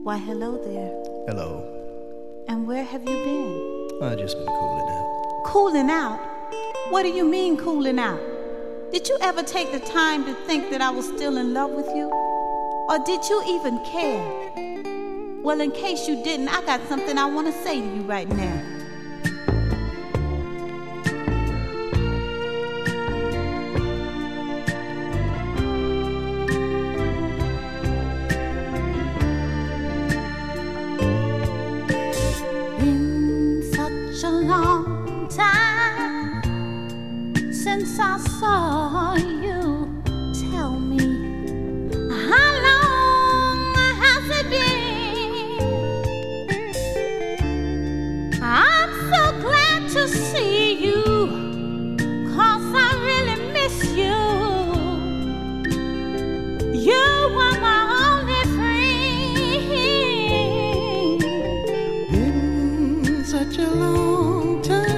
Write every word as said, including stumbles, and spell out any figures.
Why, hello there. Hello. And where have you been? I just been cooling out. Cooling out? What do you mean cooling out? Did you ever take the time to think that I was still in love with you? Or did you even care? Well, in case you didn't, I got something I want to say to you right now. A long time since I saw you. Tell me, how long has it been? I'm so glad to see you, 'cause I really miss you. You were my only friend. Been such a long time